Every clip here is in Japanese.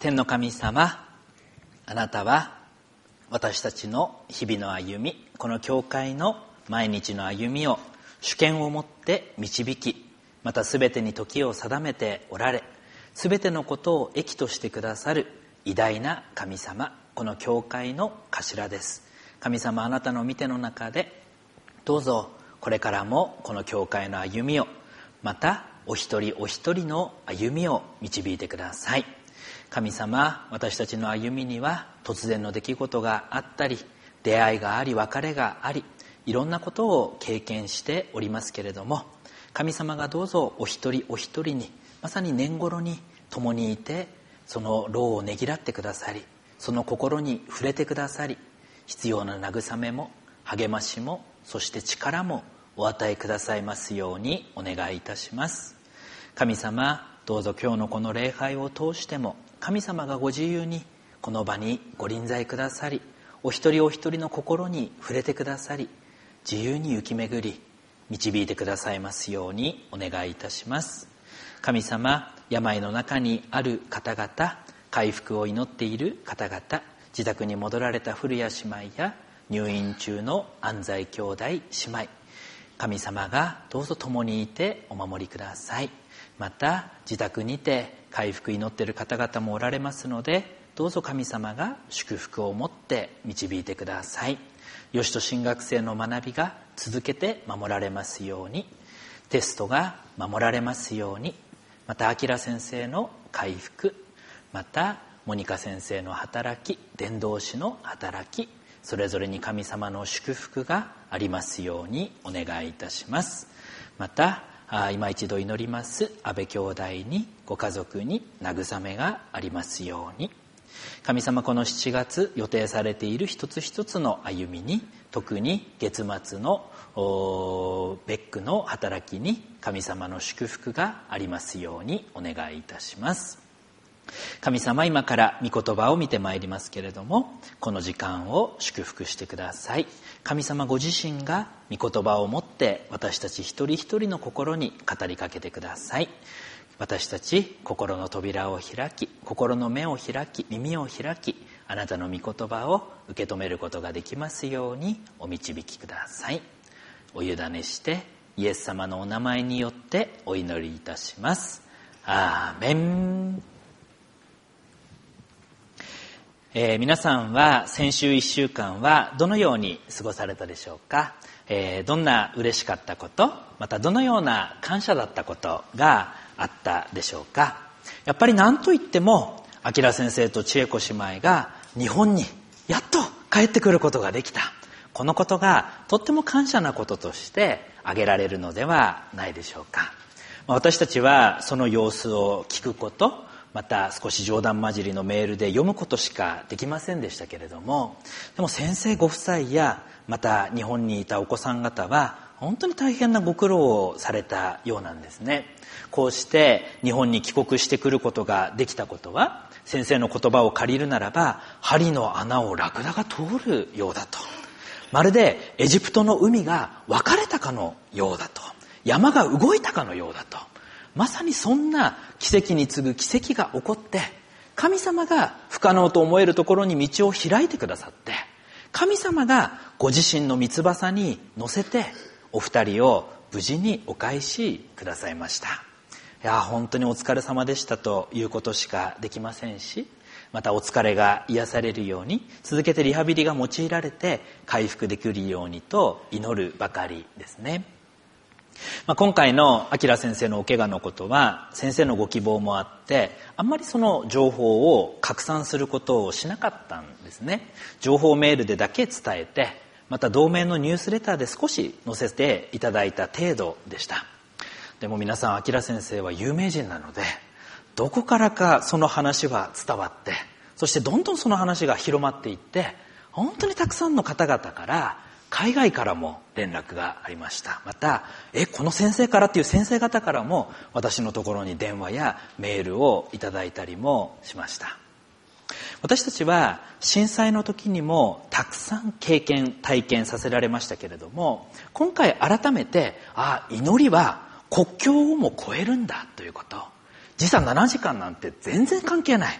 天の神様、あなたは私たちの日々の歩み、この教会の毎日の歩みを主権をもって導き、またすべてに時を定めておられ、すべてのことを益としてくださる偉大な神様、この教会の頭です。神様、あなたの御手の中でどうぞこれからもこの教会の歩みを、またお一人お一人の歩みを導いてください。神様、私たちの歩みには突然の出来事があったり、出会いがあり別れがあり、いろんなことを経験しておりますけれども、神様がどうぞお一人お一人にまさに年頃に共にいて、その労をねぎらってくださり、その心に触れてくださり、必要な慰めも励ましも、そして力もお与えくださいますようにお願いいたします。神様、どうぞ今日のこの礼拝を通しても神様がご自由にこの場にご臨在くださり、お一人お一人の心に触れてくださり、自由に行き巡り導いてくださいますようにお願いいたします。神様、病の中にある方々、回復を祈っている方々、自宅に戻られた古谷姉妹や入院中の安西兄弟姉妹、神様がどうぞ共にいてお守りください。また自宅にて回復祈っている方々もおられますので、どうぞ神様が祝福を持って導いてください。よしと新学生の学びが続けて守られますように、テストが守られますように、また明先生の回復、またモニカ先生の働き、伝道師の働き、それぞれに神様の祝福がありますようにお願いいたします。また今一度祈ります安倍兄弟に、ご家族に慰めがありますように。神様、この7月予定されている一つ一つの歩みに、特に月末のベックの働きに神様の祝福がありますようにお願いいたします。神様、今から御言葉を見てまいりますけれども、この時間を祝福してください。神様ご自身が御言葉を持って私たち一人一人の心に語りかけてください。私たち心の扉を開き、心の目を開き、耳を開き、あなたの御言葉を受け止めることができますようにお導きください。お委ねしてイエス様のお名前によってお祈りいたします。アーメン。皆さんは先週1週間はどのように過ごされたでしょうか。どんな嬉しかったこと、またどのような感謝だったことがあったでしょうか。やっぱり何と言っても明先生と千恵子姉妹が日本にやっと帰ってくることができた、このことがとっても感謝なこととして挙げられるのではないでしょうか。私たちはその様子を聞くこと、また少し冗談交じりのメールで読むことしかできませんでしたけれども、でも先生ご夫妻やまた日本にいたお子さん方は本当に大変なご苦労をされたようなんですね。こうして日本に帰国してくることができたことは、先生の言葉を借りるならば針の穴をラクダが通るようだと、まるでエジプトの海が分かれたかのようだと、山が動いたかのようだと、まさにそんな奇跡に次ぐ奇跡が起こって、神様が不可能と思えるところに道を開いてくださって、神様がご自身の三翼に乗せてお二人を無事にお返しくださいました。いや、本当にお疲れ様でしたということしかできませんし、またお疲れが癒されるように、続けてリハビリが用いられて回復できるようにと祈るばかりですね。今回の明先生のお怪我のことは先生のご希望もあって、あんまりその情報を拡散することをしなかったんですね。情報メールでだけ伝えて、また同名のニュースレターで少し載せていただいた程度でした。でも皆さん、明先生は有名人なので、どこからかその話は伝わって、そしてどんどんその話が広まっていって、本当にたくさんの方々から海外からも連絡がありました。また、この先生からっていう先生方からも私のところに電話やメールをいただいたりもしました。私たちは震災の時にもたくさん経験体験させられましたけれども、今回改めて祈りは国境をも越えるんだということ、時差7時間なんて全然関係ない、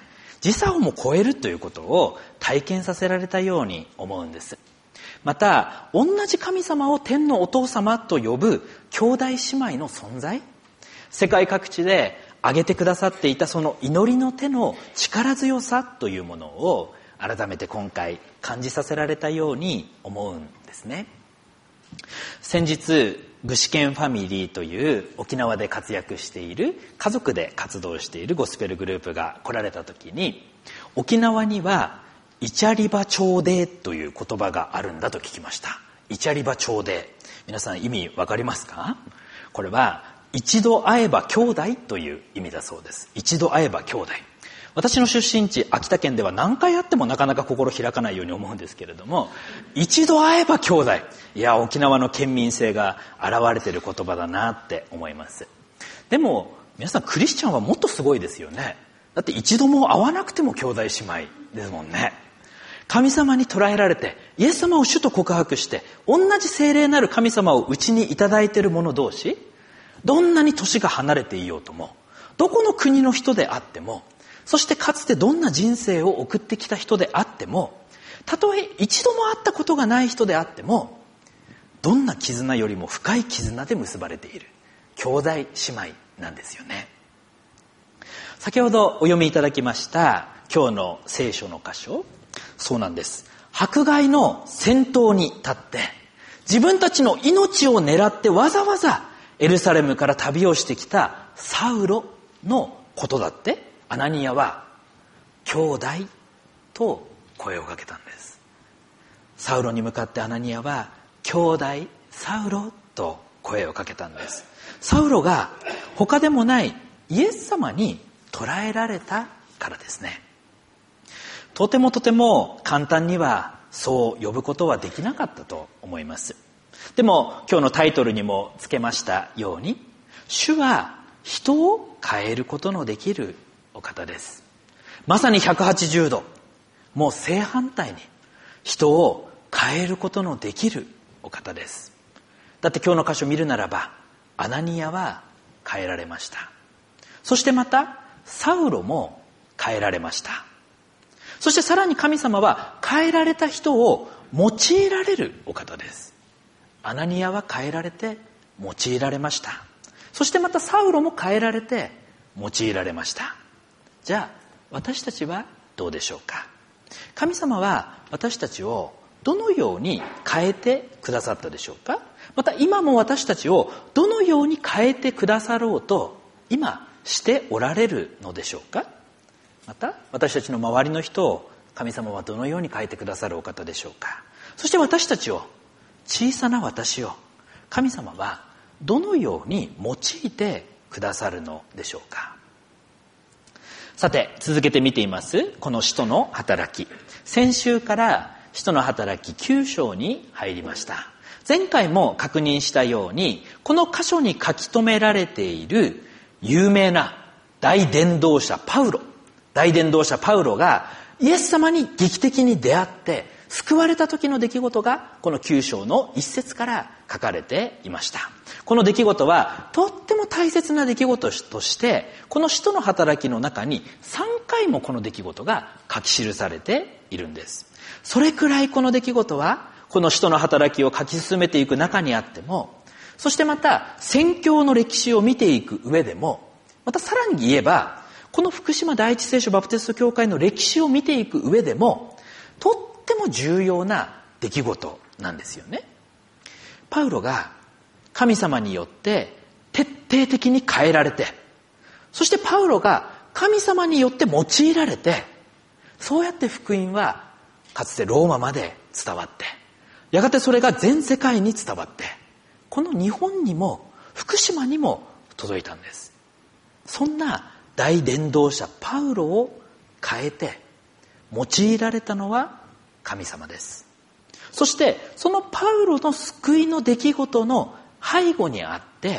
時差をも超えるということを体験させられたように思うんです。また、同じ神様を天のお父様と呼ぶ兄弟姉妹の存在、世界各地で挙げてくださっていたその祈りの手の力強さというものを改めて今回感じさせられたように思うんですね。先日、具志堅ファミリーという沖縄で活躍している、家族で活動しているゴスペルグループが来られた時に、沖縄にはイチャリバ朝礼という言葉があるんだと聞きました。イチャリバ朝礼、皆さん意味わかりますか？これは一度会えば兄弟という意味だそうです。一度会えば兄弟。私の出身地秋田県では何回会ってもなかなか心開かないように思うんですけれども、一度会えば兄弟、いや沖縄の県民性が現れている言葉だなって思います。でも皆さん、クリスチャンはもっとすごいですよね。だって一度も会わなくても兄弟姉妹ですもんね。神様に捉えられてイエス様を主と告白して、同じ聖霊なる神様をうちにいただいている者同士、どんなに年が離れていようとも、どこの国の人であっても、そしてかつてどんな人生を送ってきた人であっても、たとえ一度も会ったことがない人であっても、どんな絆よりも深い絆で結ばれている兄弟姉妹なんですよね。先ほどお読みいただきました今日の聖書の箇所、そうなんです。迫害の先頭に立って自分たちの命を狙ってわざわざエルサレムから旅をしてきたサウロのことだってアナニアは兄弟と声をかけたんです。サウロに向かってアナニアは兄弟サウロと声をかけたんです。サウロが他でもないイエス様に捕らえられたからですね。とても簡単にはそう呼ぶことはできなかったと思います。でも今日のタイトルにもつけましたように、主は人を変えることのできるお方です。まさに180度、もう正反対に人を変えることのできるお方です。だって今日の箇所を見るならば、アナニアは変えられました。そしてまたサウロも変えられました。そしてさらに神様は変えられた人を用いられるお方です。アナニアは変えられて用いられました。そしてまたサウロも変えられて用いられました。じゃあ私たちはどうでしょうか。神様は私たちをどのように変えてくださったでしょうか。また今も私たちをどのように変えてくださろうと今しておられるのでしょうか。また私たちの周りの人を神様はどのように変えてくださるお方でしょうか。そして私たちを、小さな私を神様はどのように用いてくださるのでしょうか。さて続けて見ていますこの使徒の働き、先週から使徒の働き9章に入りました。前回も確認したように、この箇所に書き留められている有名な大伝道者パウロがイエス様に劇的に出会って救われた時の出来事がこの9章の1節から書かれていました。この出来事はとっても大切な出来事としてこの使徒の働きの中に3回もこの出来事が書き記されているんです。それくらいこの出来事はこの使徒の働きを書き進めていく中にあっても、そしてまた宣教の歴史を見ていく上でも、またさらに言えばこの福島第一聖書バプテスト教会の歴史を見ていく上でもとっても重要な出来事なんですよね。パウロが神様によって徹底的に変えられて、そしてパウロが神様によって用いられて、そうやって福音はかつてローマまで伝わって、やがてそれが全世界に伝わって、この日本にも福島にも届いたんです。そんな大伝道者パウロを変えて用いられたのは神様です。そしてそのパウロの救いの出来事の背後にあって、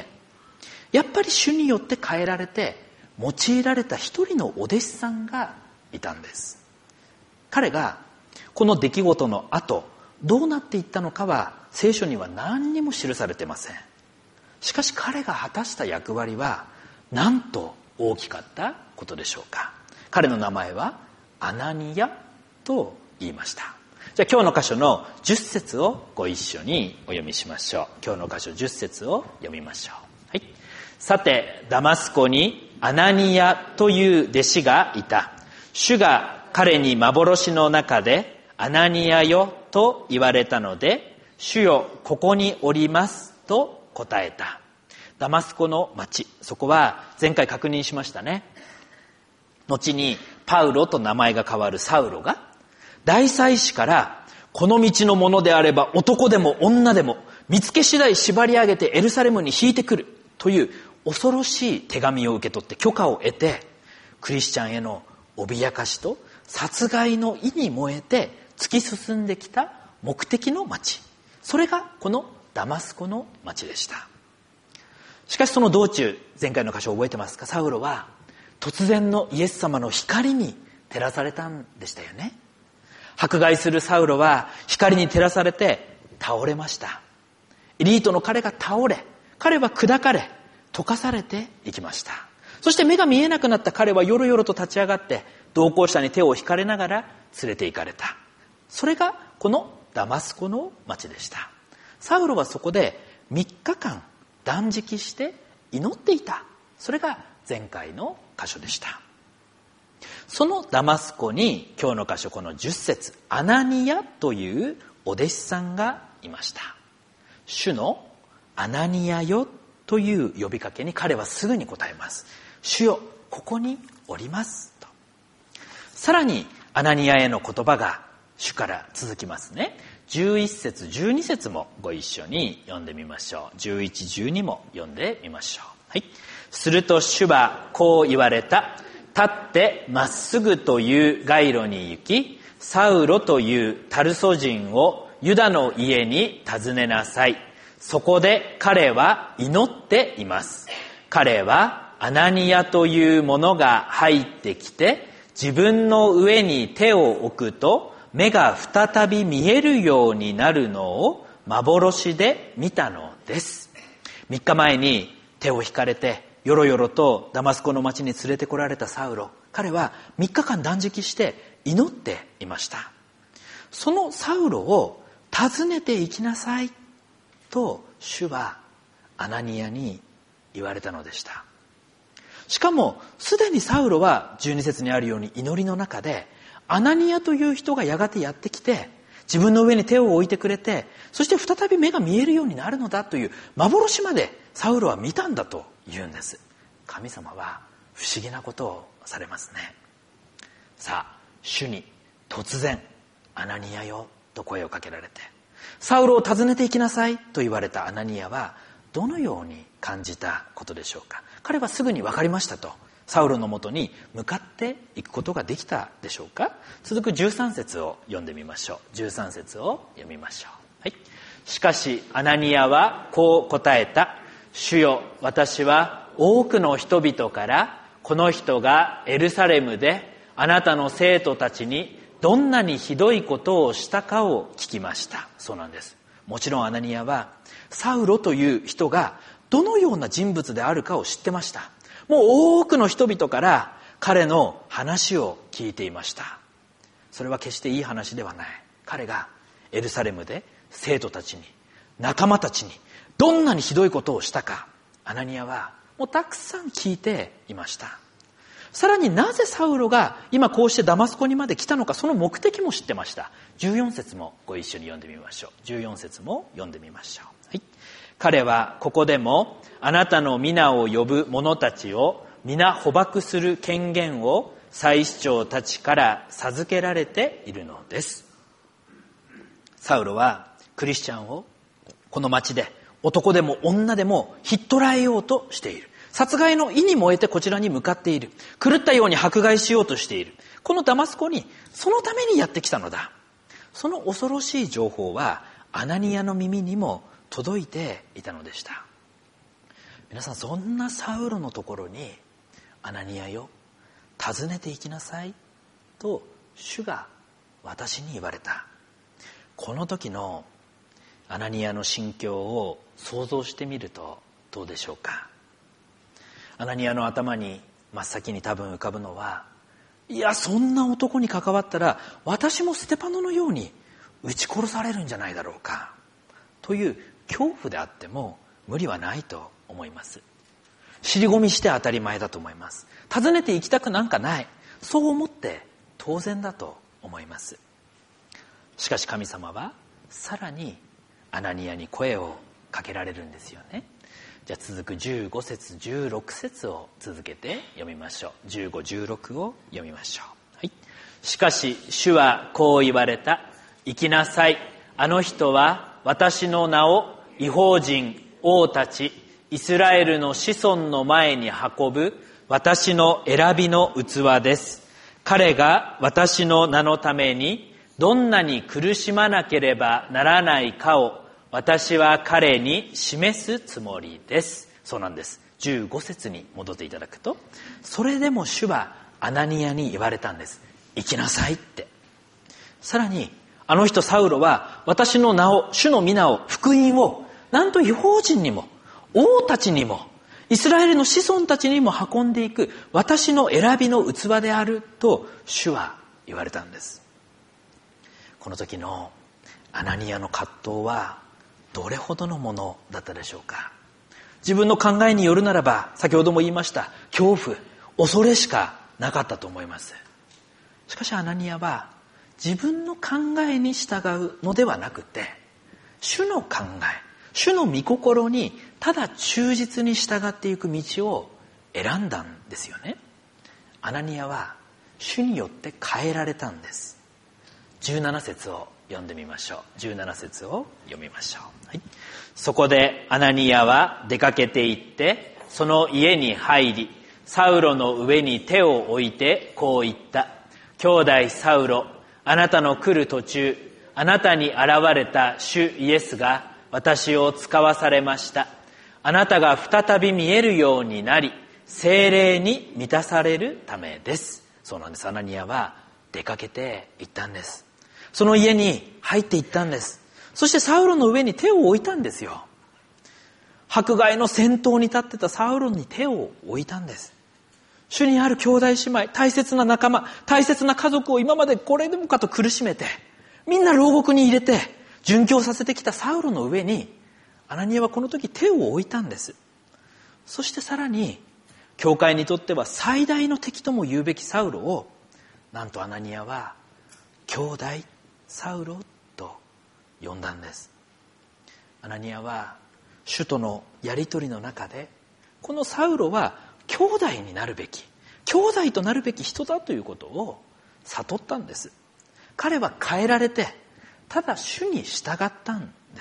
やっぱり主によって変えられて用いられた一人のお弟子さんがいたんです。彼がこの出来事の後どうなっていったのかは聖書には何にも記されてません。しかし彼が果たした役割はなんと大きかったことでしょうか。彼の名前はアナニアと言いました。じゃあ今日の箇所の10節をご一緒にお読みしましょう。今日の箇所10節を読みましょう。はい。さてダマスコにアナニアという弟子がいた。主が彼に幻の中でアナニアよと言われたので、主よここにおりますと答えた。ダマスコの町、そこは前回確認しましたね。後にパウロと名前が変わるサウロが大祭司から、この道のものであれば男でも女でも見つけ次第縛り上げてエルサレムに引いてくるという恐ろしい手紙を受け取って許可を得て、クリスチャンへの脅かしと殺害の意に燃えて突き進んできた目的の町、それがこのダマスコの町でした。しかしその道中、前回の箇所覚えてますか？サウロは突然のイエス様の光に照らされたんでしたよね。迫害するサウロは光に照らされて倒れました。エリートの彼が倒れ、彼は砕かれ溶かされていきました。そして目が見えなくなった彼はよろよろと立ち上がって同行者に手を引かれながら連れて行かれた。それがこのダマスコの町でした。サウロはそこで3日間断食して祈っていた。それが前回の箇所でした。そのダマスコに今日の箇所この10節、アナニアというお弟子さんがいました。主のアナニアよという呼びかけに彼はすぐに答えます。主よここにおりますと。さらにアナニアへの言葉が主から続きますね。11節12節もご一緒に読んでみましょう。11、12も読んでみましょう。はい。すると主はこう言われた。立ってまっすぐという街路に行き、サウロというタルソ人をユダの家に訪ねなさい。そこで彼は祈っています。彼はアナニアというものが入ってきて、自分の上に手を置くと目が再び見えるようになるのを幻で見たのです。3日前に手を引かれてよろよろとダマスコの町に連れてこられたサウロ、彼は3日間断食して祈っていました。そのサウロを訪ねて行きなさいと主はアナニアに言われたのでした。しかもすでにサウロは12節にあるように祈りの中でアナニアという人がやがてやってきて自分の上に手を置いてくれて、そして再び目が見えるようになるのだという幻までサウロは見たんだと言うんです。神様は不思議なことをされますね。さあ、主に突然アナニアよと声をかけられて、サウロを訪ねて行きなさいと言われたアナニアはどのように感じたことでしょうか。彼はすぐに分かりましたとサウロのもとに向かっていくことができたでしょうか。続く13節を読んでみましょう。13節を読みましょう。はい。しかしアナニアはこう答えた。主よ、私は多くの人々からこの人がエルサレムであなたの生徒たちにどんなにひどいことをしたかを聞きました。そうなんです。もちろんアナニアはサウロという人がどのような人物であるかを知ってました。もう多くの人々から彼の話を聞いていました。それは決していい話ではない。彼がエルサレムで生徒たちに、仲間たちにどんなにひどいことをしたか、アナニアはもうたくさん聞いていました。さらになぜサウロが今こうしてダマスコにまで来たのか、その目的も知ってました。14節もご一緒に読んでみましょう。14節も読んでみましょう。はい。彼はここでもあなたの皆を呼ぶ者たちを皆捕獲する権限を祭司長たちから授けられているのです。サウロはクリスチャンをこの町で男でも女でもひっ捕らえようとしている。殺害の意に燃えてこちらに向かっている。狂ったように迫害しようとしている。このダマスコにそのためにやってきたのだ。その恐ろしい情報はアナニアの耳にも届いていたのでした。皆さん、そんなサウロのところにアナニアよ、訪ねて行きなさいと主が私に言われた。この時のアナニアの心境を想像してみるとどうでしょうか。アナニアの頭に真っ先に多分浮かぶのは、 いや、そんな男に関わったら私もステパノのように撃ち殺されるんじゃないだろうかという恐怖であっても無理はないと思います。尻込みして当たり前だと思います。訪ねて行きたくなんかない、そう思って当然だと思います。しかし神様はさらにアナニアに声をかけられるんですよね。じゃあ続く15節16節を続けて読みましょう。15、16を読みましょう。はい。しかし主はこう言われた。行きなさい。あの人は私の名を異邦人、王たち、イスラエルの子孫の前に運ぶ私の選びの器です。彼が私の名のためにどんなに苦しまなければならないかを私は彼に示すつもりです。そうなんです。15節に戻っていただくと、それでも主はアナニアに言われたんです。行きなさいって。さらにあの人サウロは私の名を、主の皆を、福音をなんと異邦人にも王たちにもイスラエルの子孫たちにも運んでいく私の選びの器であると主は言われたんです。この時のアナニアの葛藤はどれほどのものだったでしょうか。自分の考えによるならば、先ほども言いました恐怖、恐れしかなかったと思います。しかしアナニアは自分の考えに従うのではなくて、主の考え、主の御心にただ忠実に従っていく道を選んだんですよね。アナニアは主によって変えられたんです。17節を読んでみましょう。17節を読みましょう。はい。そこでアナニアは出かけて行ってその家に入り、サウロの上に手を置いてこう言った。兄弟サウロ、あなたの来る途中、あなたに現れた主イエスが私を使わされました。あなたが再び見えるようになり、聖霊に満たされるためです。そうなんです。アナニアは出かけて行ったんです。その家に入って行ったんです。そしてサウロの上に手を置いたんですよ。迫害の先頭に立ってたサウロに手を置いたんです。主にある兄弟姉妹、大切な仲間、大切な家族を今までこれでもかと苦しめて、みんな牢獄に入れて殉教させてきたサウロの上にアナニアはこの時手を置いたんです。そしてさらに教会にとっては最大の敵とも言うべきサウロを、なんとアナニアは兄弟サウロと呼んだんです。アナニアは主とのやり取りの中で、このサウロは兄弟になるべき、兄弟となるべき人だということを悟ったんです。彼は変えられて、ただ主に従ったんです。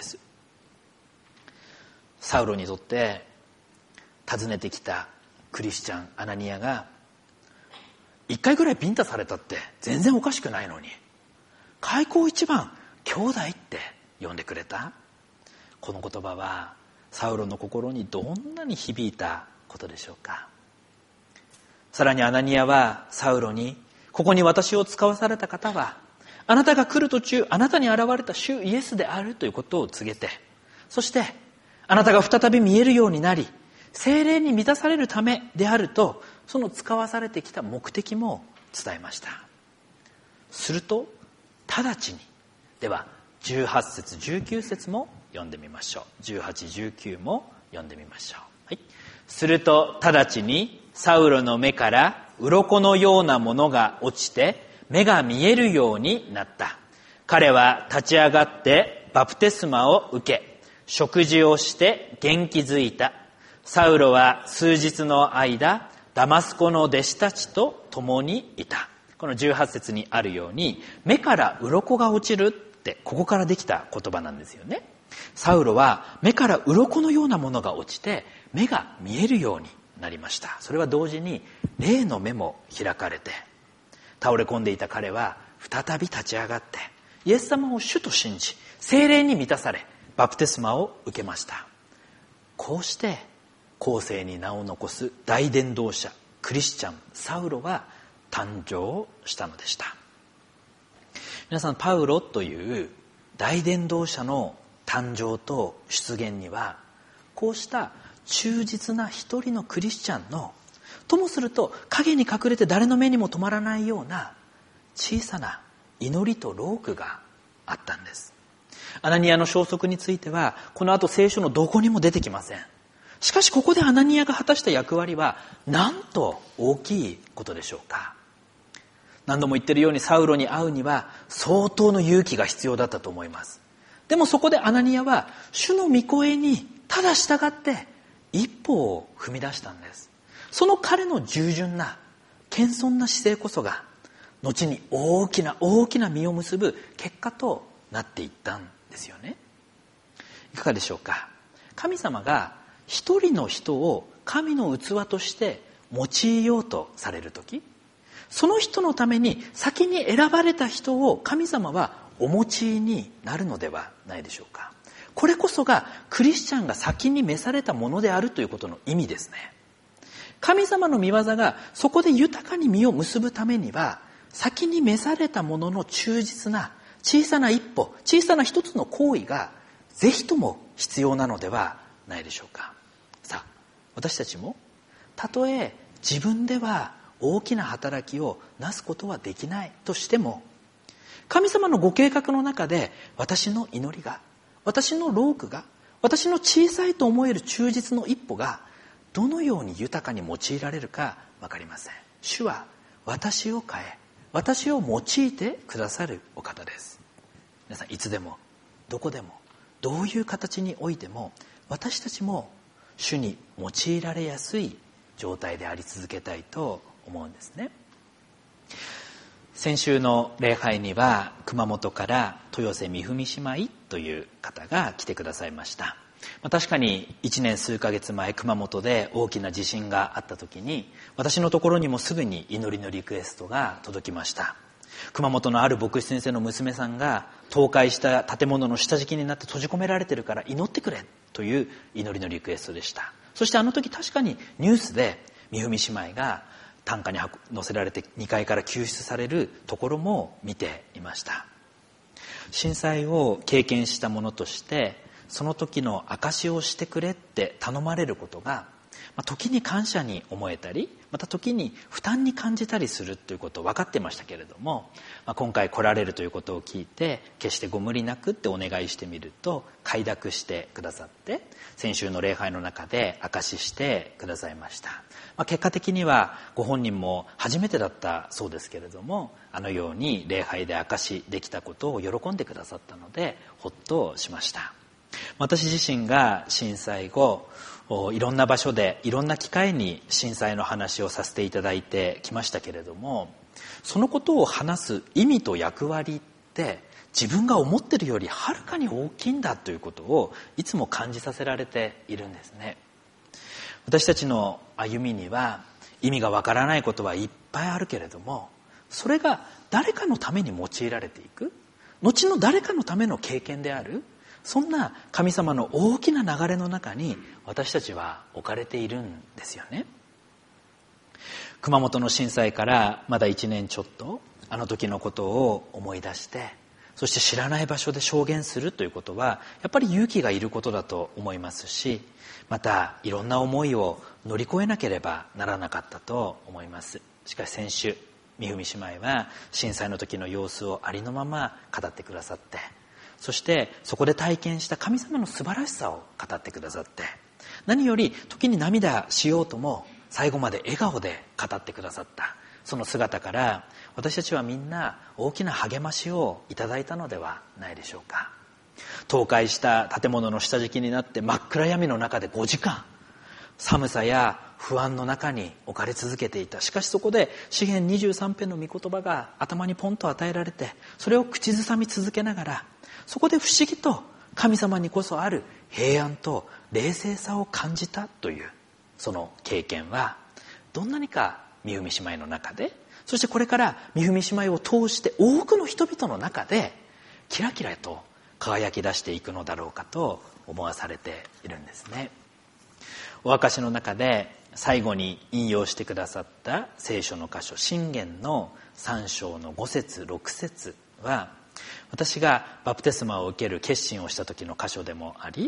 サウロにとって訪ねてきたクリスチャンアナニアが一回ぐらいビンタされたって全然おかしくないのに、開口一番兄弟って呼んでくれた。この言葉はサウロの心にどんなに響いたことでしょうか。さらにアナニアはサウロに、ここに私を使わされた方はあなたが来る途中あなたに現れた主イエスであるということを告げて、そしてあなたが再び見えるようになり聖霊に満たされるためであると、その使わされてきた目的も伝えました。すると直ちに、では18節19節も読んでみましょう。18、19も読んでみましょう。はい。すると直ちにサウロの目から鱗のようなものが落ちて目が見えるようになった。彼は立ち上がってバプテスマを受け、食事をして元気づいた。サウロは数日の間ダマスコの弟子たちと共にいた。この18節にあるように、目から鱗が落ちるってここからできた言葉なんですよね。サウロは目から鱗のようなものが落ちて目が見えるようになりました。それは同時に霊の目も開かれて、倒れ込んでいた彼は再び立ち上がってイエス様を主と信じ、聖霊に満たされバプテスマを受けました。こうして後世に名を残す大伝道者クリスチャンサウロは誕生したのでした。皆さん、パウロという大伝道者の誕生と出現には、こうした忠実な一人のクリスチャンのともすると影に隠れて誰の目にも留まらないような小さな祈りと労苦があったんです。アナニアの消息についてはこの後聖書のどこにも出てきません。しかしここでアナニアが果たした役割はなんと大きいことでしょうか。何度も言っているようにサウロに会うには相当の勇気が必要だったと思います。でもそこでアナニアは主の御声にただ従って一歩を踏み出したんです。その彼の従順な謙遜な姿勢こそが後に大きな実を結ぶ結果となっていったんですよね。いかがでしょうか。神様が一人の人を神の器として用いようとされるとき、その人のために先に選ばれた人を神様はお用いになるのではないでしょうか。これこそがクリスチャンが先に召されたものであるということの意味ですね。神様の御業がそこで豊かに実を結ぶためには、先に召されたものの忠実な小さな一歩、小さな一つの行為がぜひとも必要なのではないでしょうか。さあ、私たちもたとえ自分では大きな働きをなすことはできないとしても、神様のご計画の中で私の祈りが、私の労苦が、私の小さいと思える忠実の一歩がどのように豊かに用いられるか分かりません。主は私を変え、私を用いてくださるお方です。皆さん、いつでもどこでもどういう形においても私たちも主に用いられやすい状態であり続けたいと思うんですね。先週の礼拝には熊本から豊瀬美文姉妹という方が来てくださいました。確かに1年数ヶ月前、熊本で大きな地震があった時に私のところにもすぐに祈りのリクエストが届きました。熊本のある牧師先生の娘さんが倒壊した建物の下敷きになって閉じ込められてるから祈ってくれという祈りのリクエストでした。そしてあの時確かにニュースで美文姉妹が担架に乗せられて2階から救出されるところも見ていました。震災を経験した者としてその時の証しをしてくれって頼まれることが、時に感謝に思えたり、また時に負担に感じたりするということを分かってましたけれども、今回来られるということを聞いて決してご無理なくってお願いしてみると快諾してくださって、先週の礼拝の中で証ししてくださいました。結果的にはご本人も初めてだったそうですけれども、あのように礼拝で証しできたことを喜んでくださったのでほっとしました。私自身が震災後いろんな場所でいろんな機会に震災の話をさせていただいてきましたけれども、そのことを話す意味と役割って自分が思っているよりはるかに大きいんだということをいつも感じさせられているんですね。私たちの歩みには意味がわからないことはいっぱいあるけれども、それが誰かのために用いられていく、後の誰かのための経験である、そんな神様の大きな流れの中に私たちは置かれているんですよね。熊本の震災からまだ1年ちょっと、あの時のことを思い出して、そして知らない場所で証言するということはやっぱり勇気がいることだと思いますし、またいろんな思いを乗り越えなければならなかったと思います。しかし先週美文姉妹は震災の時の様子をありのまま語ってくださって、そしてそこで体験した神様の素晴らしさを語ってくださって、何より時に涙しようとも最後まで笑顔で語ってくださった、その姿から私たちはみんな大きな励ましをいただいたのではないでしょうか。倒壊した建物の下敷きになって真っ暗闇の中で5時間寒さや不安の中に置かれ続けていた。しかしそこで詩編23編の御言葉が頭にポンと与えられて、それを口ずさみ続けながら、そこで不思議と神様にこそある平安と冷静さを感じたという、その経験はどんなにか美文姉妹の中で、そしてこれから美文姉妹を通して多くの人々の中でキラキラと輝き出していくのだろうかと思わされているんですね。お証の中で最後に引用してくださった聖書の箇所、箴言の3章の5節6節は、私がバプテスマを受ける決心をした時の箇所でもあり、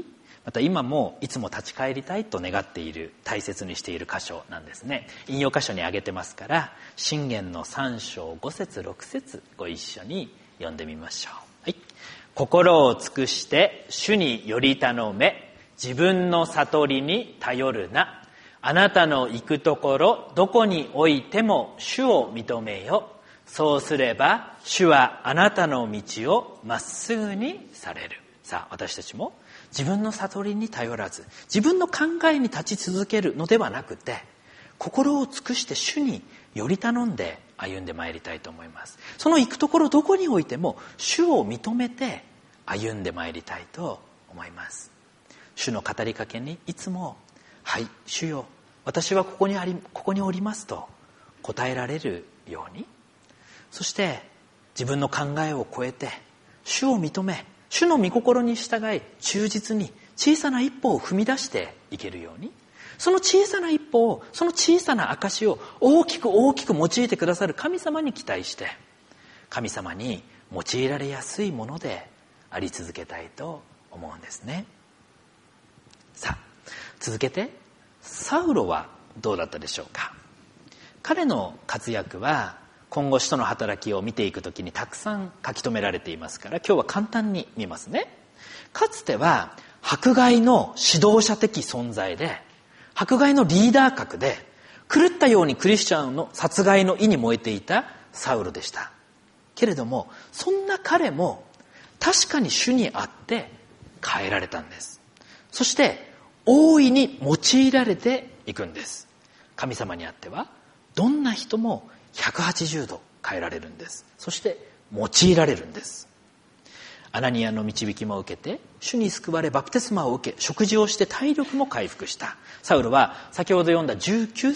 また今もいつも立ち返りたいと願っている、大切にしている箇所なんですね。引用箇所に挙げてますから、箴言の3章5節6節ご一緒に読んでみましょう。はい。心を尽くして主により頼め、自分の悟りに頼るな。あなたの行くところどこにおいても主を認めよ。そうすれば主はあなたの道をまっすぐにされる。さあ、私たちも自分の悟りに頼らず、自分の考えに立ち続けるのではなくて、心を尽くして主により頼んで歩んでまいりたいと思います。その行くところどこにおいても主を認めて歩んでまいりたいと思います。主の語りかけにいつも、はい、主よ、私はここにおりますと答えられるように、そして自分の考えを超えて主を認め、主の御心に従い忠実に小さな一歩を踏み出していけるように、その小さな一歩を、その小さな証を大きく用いてくださる神様に期待して、神様に用いられやすいものであり続けたいと思うんですね。さあ、続けてサウロはどうだったでしょうか。彼の活躍は今後使徒の働きを見ていくときにたくさん書き留められていますから、今日は簡単に見ますね。かつては迫害の指導者的存在で、迫害のリーダー格で、狂ったようにクリスチャンの殺害の意に燃えていたサウロでした。けれどもそんな彼も確かに主にあって変えられたんです。そして大いに用いられていくんです。神様にあってはどんな人も180度変えられるんです。そして用いられるんです。アナニアの導きも受けて主に救われバプテスマを受け、食事をして体力も回復したサウルは、先ほど読んだ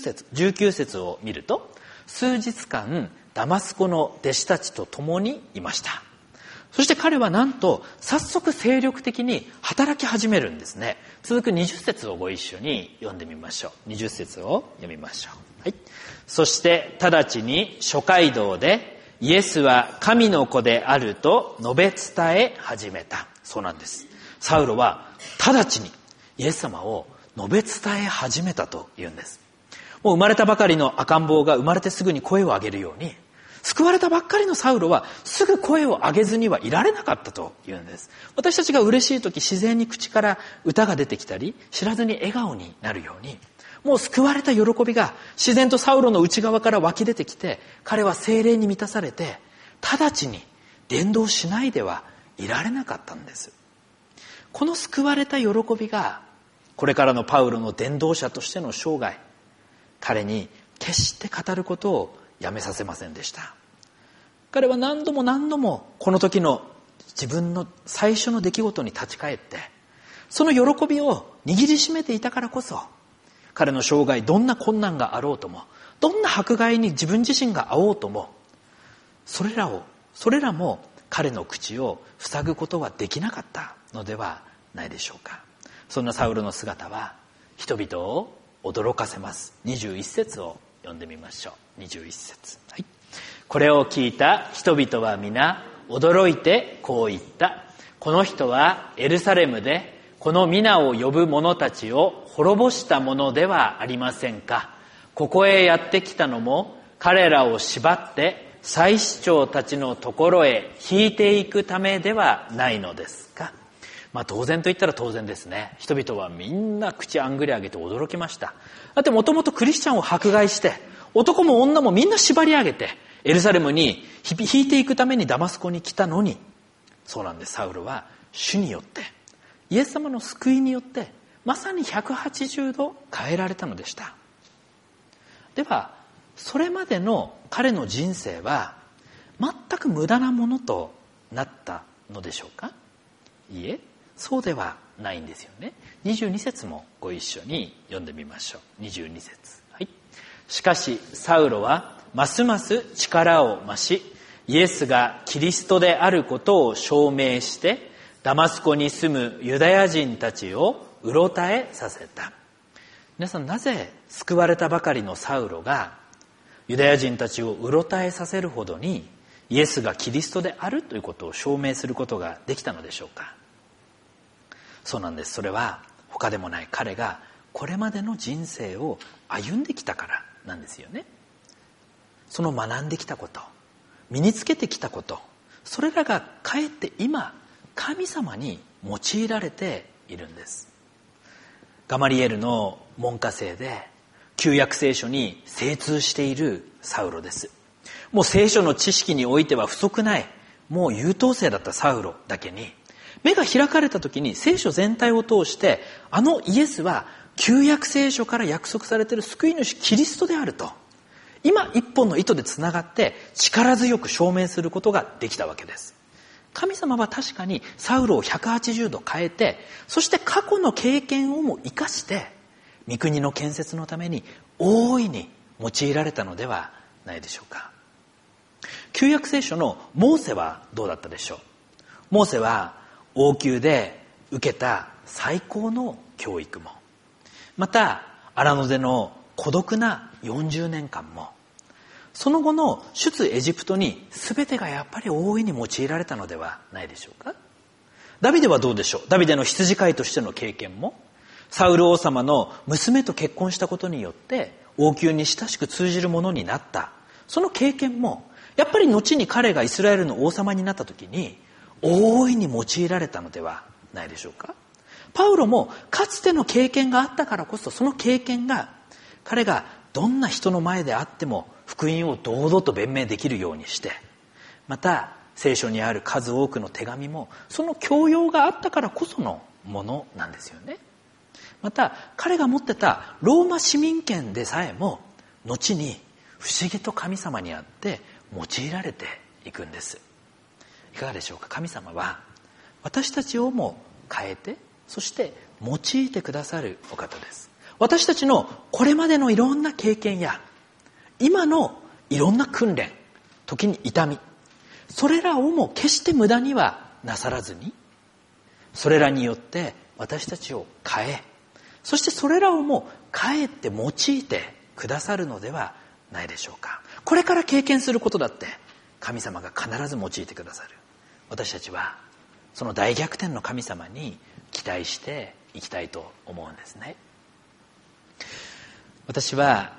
19節を見ると、数日間ダマスコの弟子たちと共にいました。そして彼はなんと早速精力的に働き始めるんですね。続く20節をご一緒に読んでみましょう。20節を読みましょう。はい。そして直ちに諸街道でイエスは神の子であると述べ伝え始めた。そうなんです。サウロは直ちにイエス様を述べ伝え始めたというんです。もう生まれたばかりの赤ん坊が生まれてすぐに声を上げるように、救われたばっかりのサウロはすぐ声を上げずにはいられなかったというんです。私たちが嬉しい時、自然に口から歌が出てきたり、知らずに笑顔になるように、もう救われた喜びが自然とサウロの内側から湧き出てきて、彼は聖霊に満たされて直ちに伝道しないではいられなかったんです。この救われた喜びがこれからのパウロの伝道者としての生涯、彼に決して語ることをやめさせませんでした。彼は何度もこの時の自分の最初の出来事に立ち返って、その喜びを握りしめていたからこそ、彼の生涯どんな困難があろうとも、どんな迫害に自分自身が遭おうとも、それらも彼の口を塞ぐことはできなかったのではないでしょうか。そんなサウルの姿は人々を驚かせます。21節を読んでみましょう。21節、はい。これを聞いた人々は皆驚いてこう言った。この人はエルサレムでこの皆を呼ぶ者たちを滅ぼしたものではありませんか。ここへやってきたのも彼らを縛って祭司長たちのところへ引いていくためではないのですか。当然と言ったら当然ですね。人々はみんな口あんぐり上げて驚きました。だってもともとクリスチャンを迫害して、男も女もみんな縛り上げてエルサレムに引いていくためにダマスコに来たのに、そうなんです。サウルは主によって、イエス様の救いによってまさに180度変えられたのでした。ではそれまでの彼の人生は全く無駄なものとなったのでしょうか。いいえ、そうではないんですよね。22節もご一緒に読んでみましょう。22節、はい。しかしサウロはますます力を増し、イエスがキリストであることを証明してダマスコに住むユダヤ人たちをうろたえさせた。皆さん、なぜ救われたばかりのサウロがユダヤ人たちをうろたえさせるほどにイエスがキリストであるということを証明することができたのでしょうか。 そうなんです。それは他でもない、彼がこれまでの人生を歩んできたからなんですよね。その学んできたこと、身につけてきたこと、それらがかえって今神様に用いられているんです。ガマリエルの門下生で旧約聖書に精通しているサウロです。もう聖書の知識においては不足ない、もう優等生だったサウロだけに、目が開かれた時に聖書全体を通して、あのイエスは旧約聖書から約束されている救い主キリストであると、今一本の糸でつながって力強く証明することができたわけです。神様は確かにサウロを180度変えて、そして過去の経験をも生かして御国の建設のために大いに用いられたのではないでしょうか。旧約聖書のモーセはどうだったでしょう。モーセは王宮で受けた最高の教育も、また荒野での孤独な40年間も、その後の出エジプトに全てがやっぱり大いに用いられたのではないでしょうか。ダビデはどうでしょう。ダビデの羊飼いとしての経験も、サウル王様の娘と結婚したことによって王宮に親しく通じるものになった、その経験もやっぱり後に彼がイスラエルの王様になった時に大いに用いられたのではないでしょうか。パウロもかつての経験があったからこそ、その経験が彼がどんな人の前であっても福音を堂々と弁明できるようにして、また聖書にある数多くの手紙もその教養があったからこそのものなんですよね。また彼が持ってたローマ市民権でさえも後に不思議と神様にあって用いられていくんです。いかがでしょうか。神様は私たちをも変えて、そして用いてくださるお方です。私たちのこれまでのいろんな経験や今のいろんな訓練、時に痛み、それらをも決して無駄にはなさらずに、それらによって私たちを変え、そしてそれらをもかえって用いてくださるのではないでしょうか。これから経験することだって神様が必ず用いてくださる。私たちはその大逆転の神様に期待していきたいと思うんですね。私は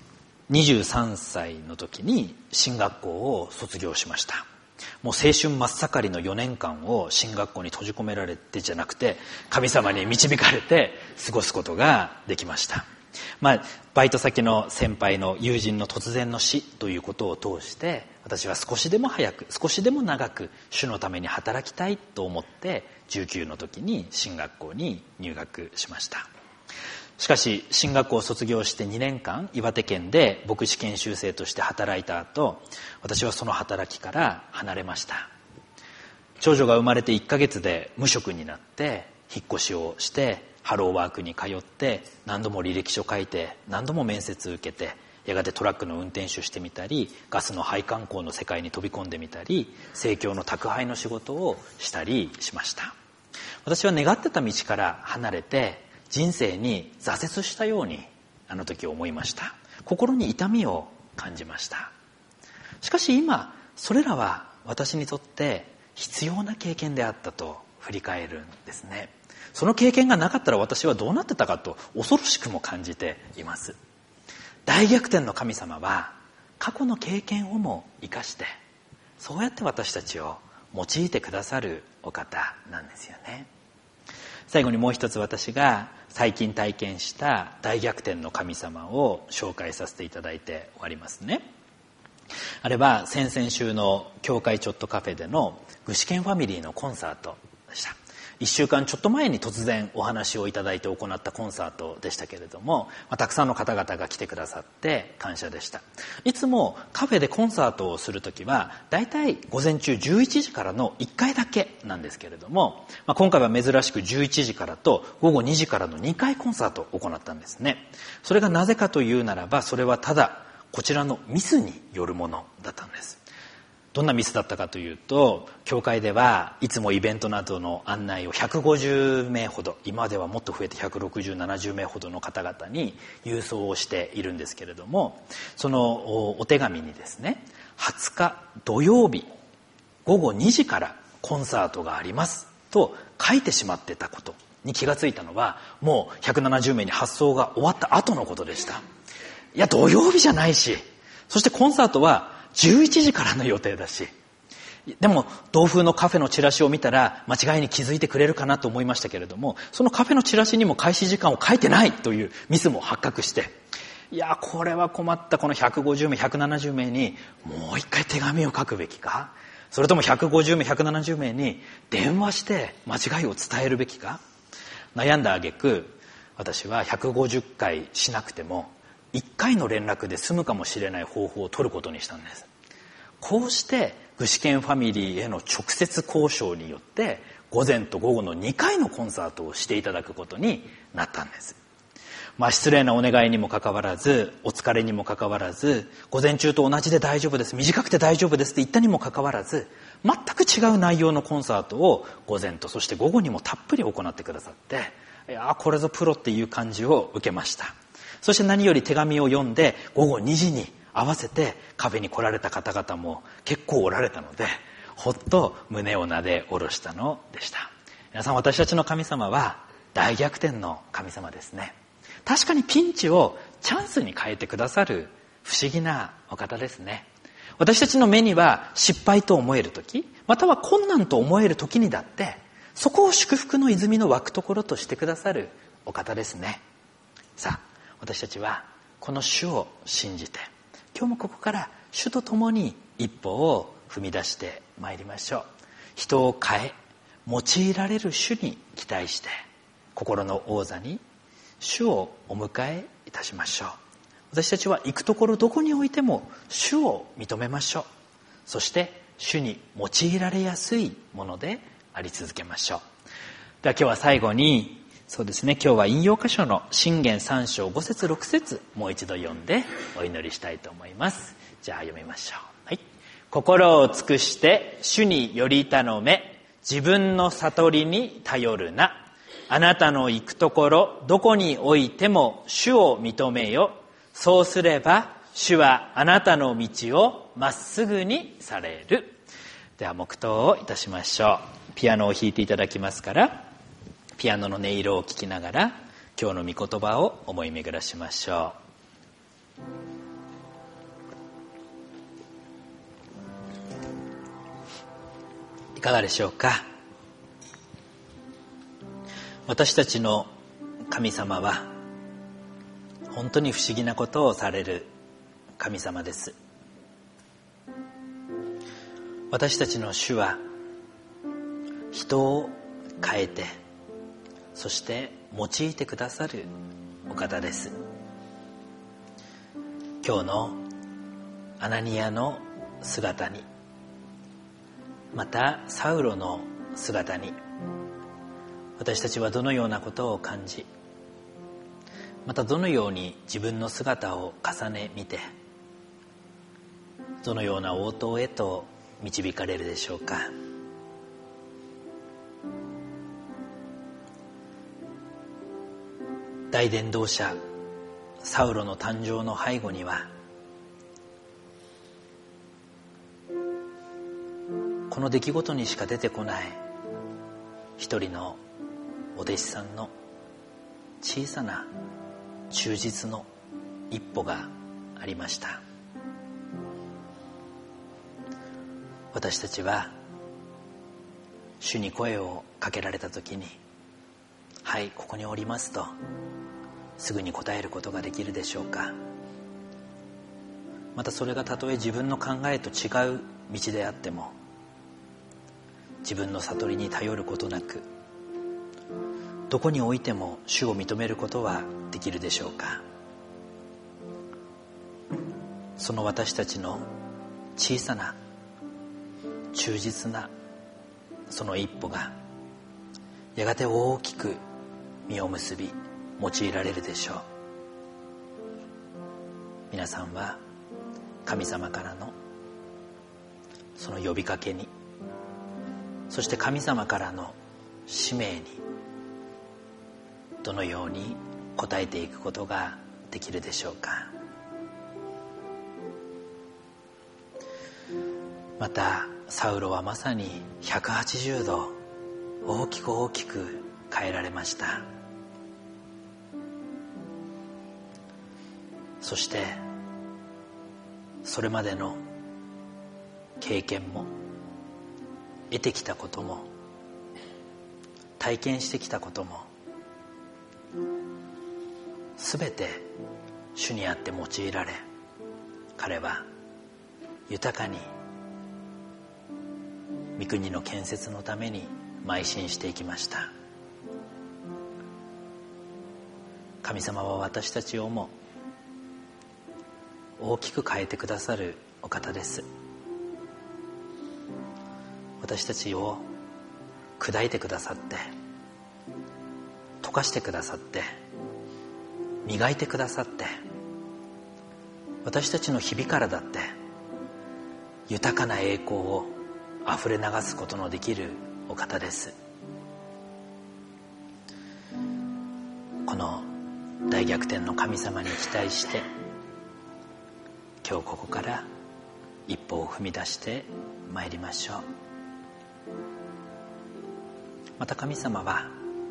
23歳の時に神学校を卒業しました。もう青春真っ盛りの4年間を神学校に閉じ込められてじゃなくて、神様に導かれて過ごすことができました。バイト先の先輩の友人の突然の死ということを通して、私は少しでも早く、少しでも長く主のために働きたいと思って19の時に神学校に入学しました。しかし神学校を卒業して2年間岩手県で牧師研修生として働いた後、私はその働きから離れました。長女が生まれて1ヶ月で無職になって引っ越しをして、ハローワークに通って何度も履歴書書いて何度も面接受けて、やがてトラックの運転手してみたり、ガスの配管工の世界に飛び込んでみたり、生協の宅配の仕事をしたりしました。私は願ってた道から離れて人生に挫折したようにあの時思いました。心に痛みを感じました。しかし今それらは私にとって必要な経験であったと振り返るんですね。その経験がなかったら私はどうなってたかと恐ろしくも感じています。大逆転の神様は過去の経験をも生かして、そうやって私たちを用いてくださるお方なんですよね。最後にもう一つ、私が最近体験した大逆転の神様を紹介させていただいて終わりますね。あれは先々週の教会ちょっとカフェでの具志堅ファミリーのコンサートでした。1週間ちょっと前に突然お話をいただいて行ったコンサートでしたけれども、たくさんの方々が来てくださって感謝でした。いつもカフェでコンサートをするときはだいたい午前中11時からの1回だけなんですけれども、今回は珍しく11時からと午後2時からの2回コンサートを行ったんですね。それがなぜかというならば、それはただこちらのミスによるものだったんです。どんなミスだったかというと、教会ではいつもイベントなどの案内を150名ほど、今ではもっと増えて160、70名ほどの方々に郵送をしているんですけれども、そのお手紙にですね、20日土曜日午後2時からコンサートがありますと書いてしまってたこと、 に気がついたのはもう170名に発送が終わった後のことでした。いや土曜日じゃないし、そしてコンサートは11時からの予定だし、でも同風のカフェのチラシを見たら間違いに気づいてくれるかなと思いましたけれども、そのカフェのチラシにも開始時間を書いてないというミスも発覚して、いやこれは困った。この150名170名にもう一回手紙を書くべきか、それとも150名170名に電話して間違いを伝えるべきか。悩んだ挙句、私は150回しなくても1回の連絡で済むかもしれない方法を取ることにしたんです。こうして具志堅ファミリーへの直接交渉によって午前と午後の2回のコンサートをしていただくことになったんです。失礼なお願いにもかかわらず、お疲れにもかかわらず、午前中と同じで大丈夫です、短くて大丈夫ですって言ったにもかかわらず、全く違う内容のコンサートを午前とそして午後にもたっぷり行ってくださって、いやこれぞプロっていう感じを受けました。そして何より手紙を読んで午後2時に合わせてカフェに来られた方々も結構おられたので、ほっと胸をなで下ろしたのでした。皆さん、私たちの神様は大逆転の神様ですね。確かにピンチをチャンスに変えてくださる不思議なお方ですね。私たちの目には失敗と思える時、または困難と思える時にだってそこを祝福の泉の湧くところとしてくださるお方ですね。さあ、私たちはこの主を信じて今日もここから主と共に一歩を踏み出してまいりましょう。人を変え用いられる主に期待して、心の王座に主をお迎えいたしましょう。私たちは行くところどこにおいても主を認めましょう。そして主に用いられやすいものであり続けましょう。では今日は最後に、そうですね、今日は引用箇所の箴言3章5節6節もう一度読んでお祈りしたいと思います。じゃあ読みましょう。はい。心を尽くして主により頼め、自分の悟りに頼るな。あなたの行くところどこにおいても主を認めよ。そうすれば主はあなたの道をまっすぐにされる。では黙祷をいたしましょう。ピアノを弾いていただきますから、ピアノの音色を聞きながら今日の御言葉を思い巡らしましょう。いかがでしょうか。私たちの神様は本当に不思議なことをされる神様です。私たちの主は人を変えて、そして用いてくださるお方です。今日のアナニアの姿に、またサウロの姿に、私たちはどのようなことを感じ、またどのように自分の姿を重ね見て、どのような応答へと導かれるでしょうか。大伝道者サウロの誕生の背後には、この出来事にしか出てこない一人のお弟子さんの小さな忠実の一歩がありました。私たちは主に声をかけられた時に、はい、ここにおりますとすぐに答えることができるでしょうか。またそれがたとえ自分の考えと違う道であっても、自分の悟りに頼ることなく、どこにおいても主を認めることはできるでしょうか。その私たちの小さな忠実なその一歩がやがて大きく実を結び用いられるでしょう。皆さんは神様からのその呼びかけに、そして神様からの使命にどのように応えていくことができるでしょうか。またサウロはまさに180度大きく変えられました。そしてそれまでの経験も得てきたことも体験してきたこともすべて主にあって用いられ、彼は豊かに御国の建設のために邁進していきました。神様は私たちをも大きく変えてくださるお方です。私たちを砕いてくださって、溶かしてくださって、磨いてくださって、私たちのひびからだって豊かな栄光をあふれ流すことのできるお方です。この大逆転の神様に期待して、今日ここから一歩を踏み出してまいりましょう。また神様は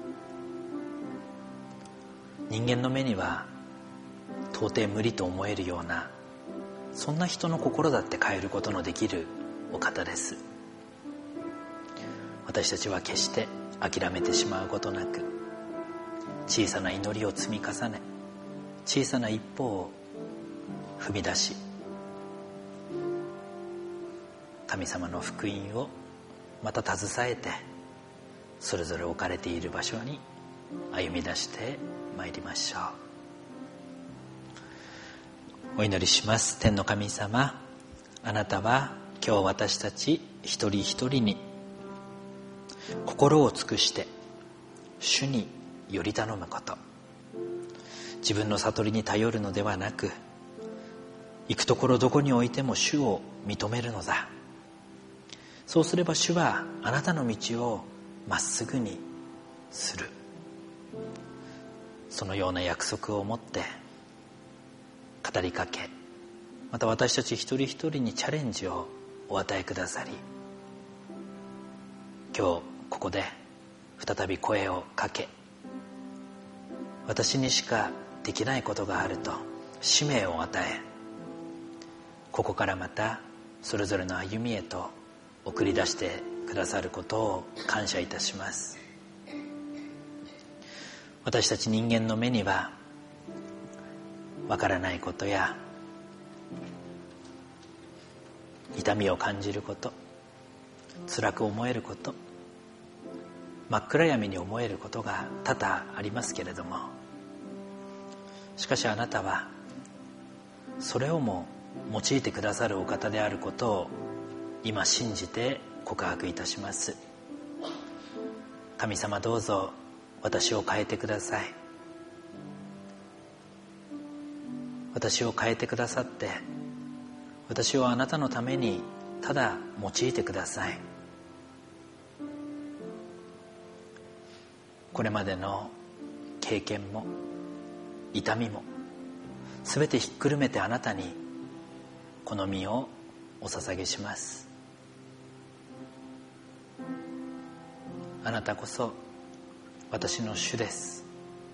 人間の目には到底無理と思えるような、そんな人の心だって変えることのできるお方です。私たちは決して諦めてしまうことなく、小さな祈りを積み重ね、小さな一歩を踏み出し、神様の福音をまた携えて、それぞれ置かれている場所に歩み出してまいりましょう。お祈りします。天の神様、あなたは今日私たち一人一人に心を尽くして主により頼むこと、自分の悟りに頼るのではなく、行くところどこにおいても主を認めるのだ。そうすれば主はあなたの道をまっすぐにする。そのような約束を持って語りかけ、また私たち一人一人にチャレンジをお与えくださり、今日ここで再び声をかけ、私にしかできないことがあると使命を与え、ここからまたそれぞれの歩みへと送り出してくださることを感謝いたします。私たち人間の目にはわからないことや痛みを感じること、辛く思えること、真っ暗闇に思えることが多々ありますけれども、しかしあなたはそれをも用いてくださるお方であることを今信じて告白いたします。神様、どうぞ私を変えてください。私を変えてくださって、私をあなたのためにただ用いてください。これまでの経験も痛みもすべてひっくるめてあなたにこの身をお捧げします。あなたこそ私の主です。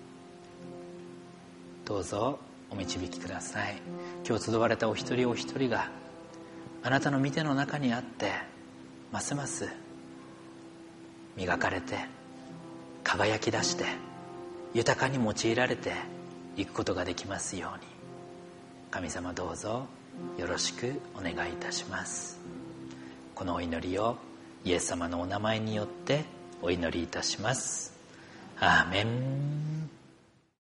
どうぞお導きください。今日集われたお一人お一人があなたの御手の中にあって、ますます磨かれて輝き出して豊かに用いられていくことができますように、神様どうぞよろしくお願いいたします。このお祈りをイエス様のお名前によってお祈りいたします。アーメン。